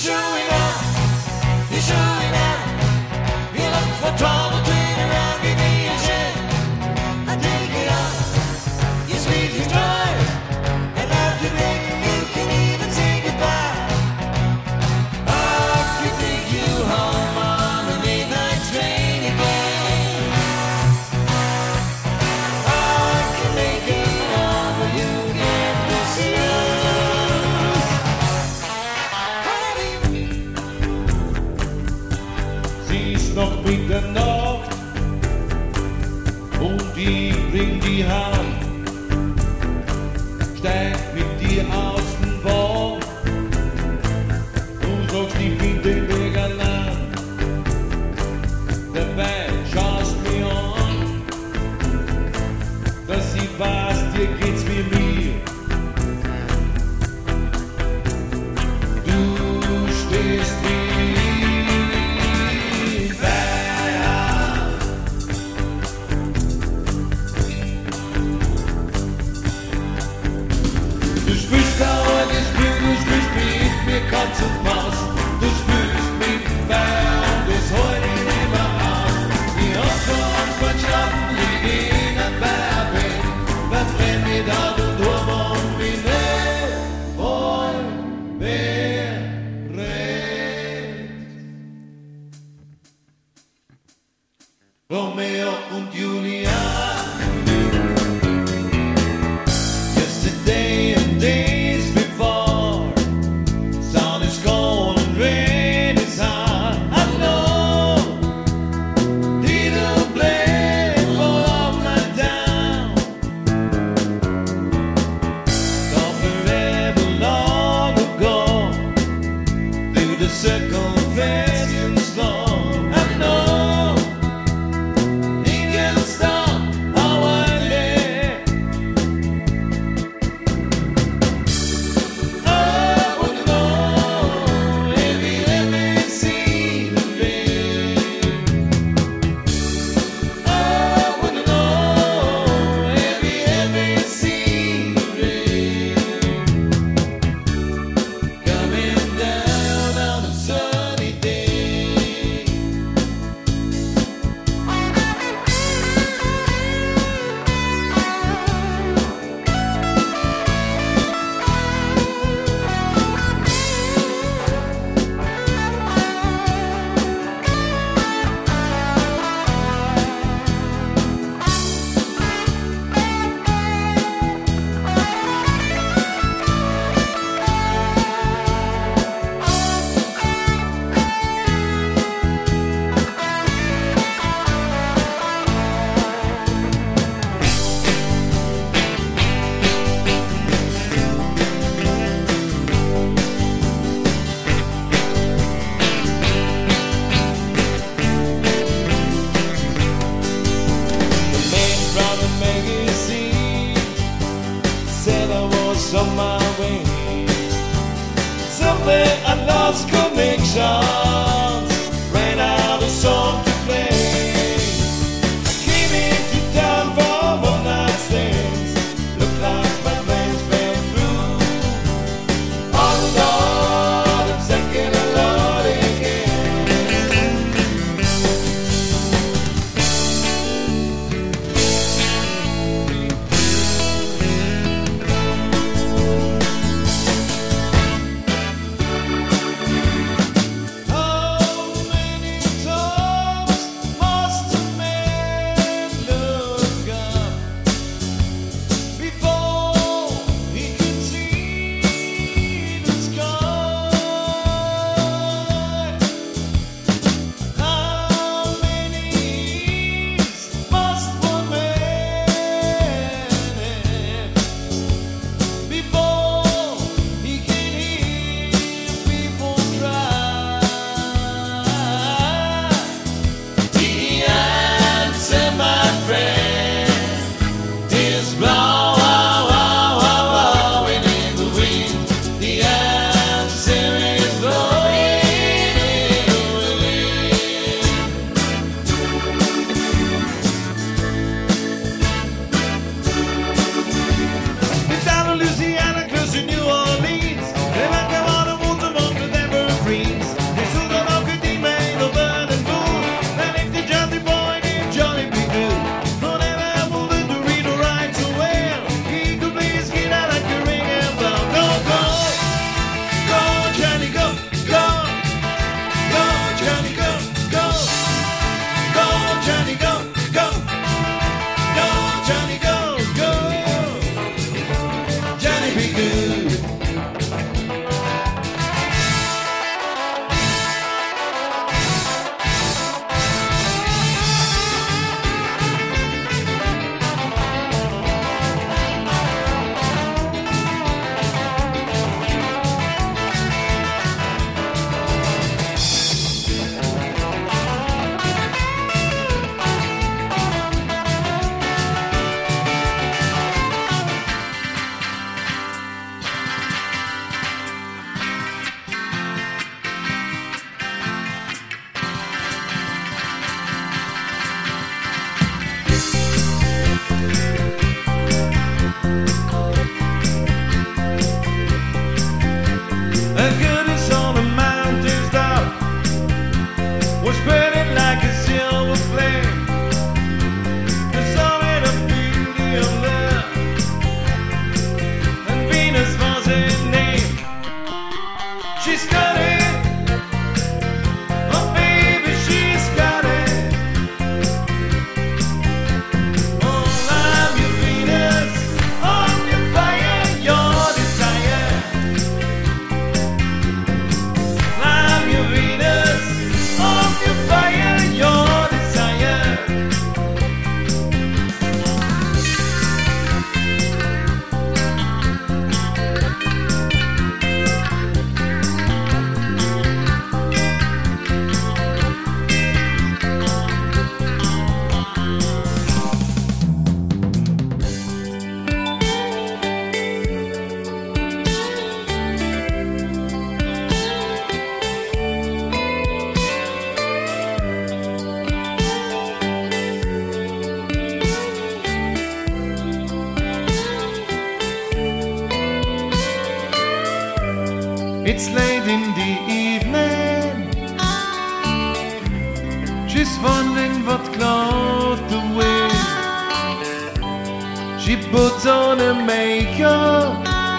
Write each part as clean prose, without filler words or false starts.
showing up, you're showing up. You look for trouble, turn around, give me a shit. I take it up, you squeeze your drive, and after making you can even say goodbye. I can take you home on a midnight train again. I can make it all for you get this year. Sie ist noch Mitternacht und ich bring die Hand, steig mit dir aus dem Wagen und sagst, ich bin den Weg allein. Dabei schaust mich an, dass ich weiß, dir geht's wie mir. Du stehst wie du spürst dauernd das Glück, du spürst mit mir Katz und Maus. Du spürst mit dem Feuer und das heut ich nicht mehr aus. Die Hoffnung von Schatten liegt in einem Bärbett, verfremd mich da du durch und wie nicht wohl berät. Romeo und Julia, yesterday and days before, sun is cold and rain is hard. I know, didn't blame fall off my down. Not forever long ago, through the circumventions long. I know, it can't stop how I live. I wanna know if you ever see the rain. I wanna know if you ever see the rain coming down on a sunny day. The man from the magazine said I was on my way. Someday I lost connections, ran out of song to play. I came into town for one night stands, looked like my plans fell through. Oh Lord, I'm thinking a lot again. It's late in the evening. She's wondering what cloth to wear. She puts on her makeup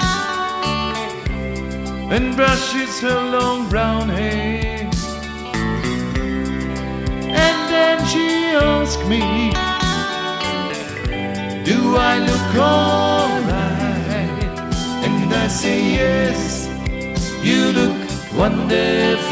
and brushes her long brown hair. And then she asks me, do I look alright? And I say yes, you look wonderful.